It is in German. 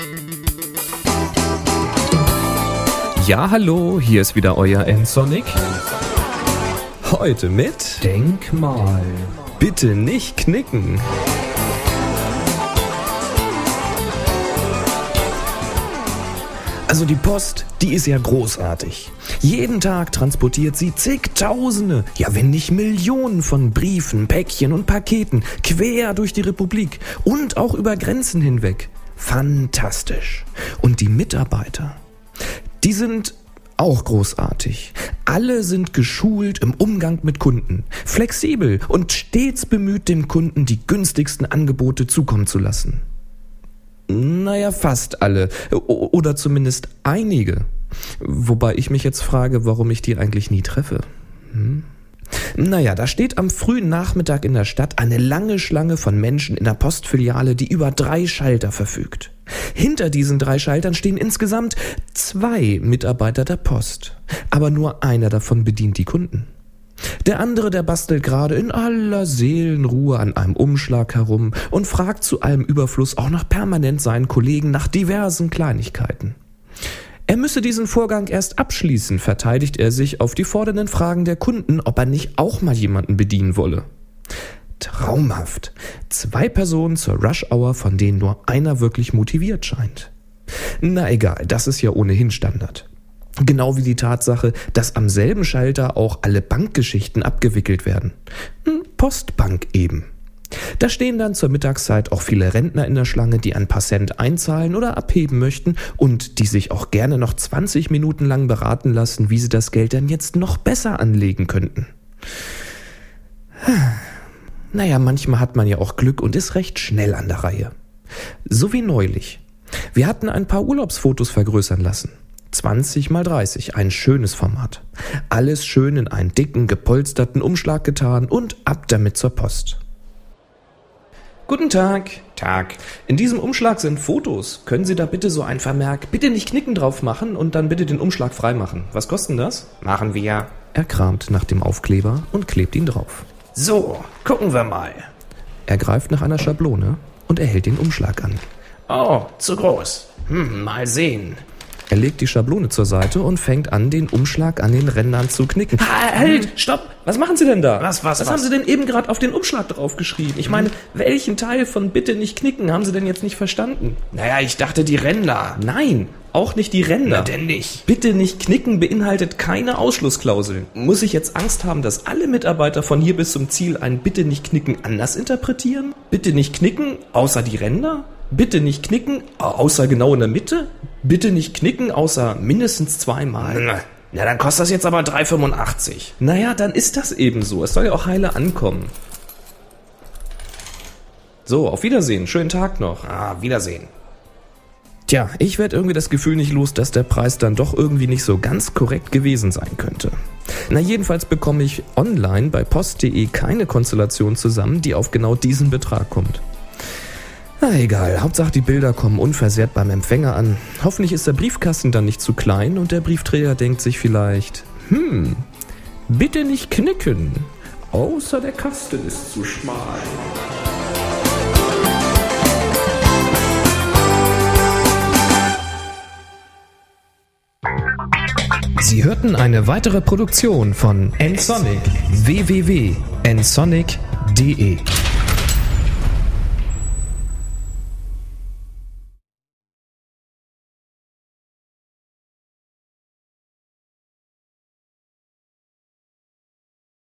Ja, hallo, hier ist wieder euer nsonic. Heute mit Denkmal. Bitte nicht knicken. Also die Post, die ist ja großartig. Jeden Tag transportiert sie zigtausende, ja wenn nicht Millionen von Briefen, Päckchen und Paketen quer durch die Republik und auch über Grenzen hinweg. Fantastisch. Und die Mitarbeiter, die sind auch großartig. Alle sind geschult im Umgang mit Kunden, flexibel und stets bemüht, dem Kunden die günstigsten Angebote zukommen zu lassen. Naja, fast alle. Oder zumindest einige. Wobei ich mich jetzt frage, warum ich die eigentlich nie treffe. Naja, da steht am frühen Nachmittag in der Stadt eine lange Schlange von Menschen in der Postfiliale, die über 3 Schalter verfügt. Hinter diesen 3 Schaltern stehen insgesamt 2 Mitarbeiter der Post. Aber nur einer davon bedient die Kunden. Der andere, der bastelt gerade in aller Seelenruhe an einem Umschlag herum und fragt zu allem Überfluss auch noch permanent seinen Kollegen nach diversen Kleinigkeiten. Er müsse diesen Vorgang erst abschließen, verteidigt er sich auf die fordernden Fragen der Kunden, ob er nicht auch mal jemanden bedienen wolle. Traumhaft. 2 Personen zur Rush-Hour, von denen nur einer wirklich motiviert scheint. Na egal, das ist ja ohnehin Standard. Genau wie die Tatsache, dass am selben Schalter auch alle Bankgeschichten abgewickelt werden. Postbank eben. Da stehen dann zur Mittagszeit auch viele Rentner in der Schlange, die ein paar Cent einzahlen oder abheben möchten und die sich auch gerne noch 20 Minuten lang beraten lassen, wie sie das Geld denn jetzt noch besser anlegen könnten. Naja, manchmal hat man ja auch Glück und ist recht schnell an der Reihe. So wie neulich. Wir hatten ein paar Urlaubsfotos vergrößern lassen. 20x30, ein schönes Format. Alles schön in einen dicken, gepolsterten Umschlag getan und ab damit zur Post. Guten Tag. Tag. In diesem Umschlag sind Fotos. Können Sie da bitte so ein Vermerk bitte nicht knicken drauf machen und dann bitte den Umschlag freimachen? Was kostet das? Machen wir. Er kramt nach dem Aufkleber und klebt ihn drauf. So, gucken wir mal. Er greift nach einer Schablone und er hält den Umschlag an. Oh, zu groß. Mal sehen. Er legt die Schablone zur Seite und fängt an, den Umschlag an den Rändern zu knicken. Halt, stopp! Was machen Sie denn da? Was haben Sie denn eben gerade auf den Umschlag draufgeschrieben? Ich meine, welchen Teil von bitte nicht knicken haben Sie denn jetzt nicht verstanden? Naja, ich dachte die Ränder. Nein, auch nicht die Ränder. Na denn nicht. Bitte nicht knicken beinhaltet keine Ausschlussklausel. Muss ich jetzt Angst haben, dass alle Mitarbeiter von hier bis zum Ziel ein bitte nicht knicken anders interpretieren? Bitte nicht knicken, außer die Ränder? Bitte nicht knicken, außer genau in der Mitte? Bitte nicht knicken, außer mindestens 2-mal? Na, dann kostet das jetzt aber 3,85. Naja, dann ist das eben so. Es soll ja auch heile ankommen. So, auf Wiedersehen. Schönen Tag noch. Wiedersehen. Tja, ich werde irgendwie das Gefühl nicht los, dass der Preis dann doch irgendwie nicht so ganz korrekt gewesen sein könnte. Na, jedenfalls bekomme ich online bei post.de keine Konstellation zusammen, die auf genau diesen Betrag kommt. Na egal, Hauptsache die Bilder kommen unversehrt beim Empfänger an. Hoffentlich ist der Briefkasten dann nicht zu klein und der Briefträger denkt sich vielleicht, bitte nicht knicken, außer der Kasten ist zu schmal. Sie hörten eine weitere Produktion von nsonic, www.nsonic.de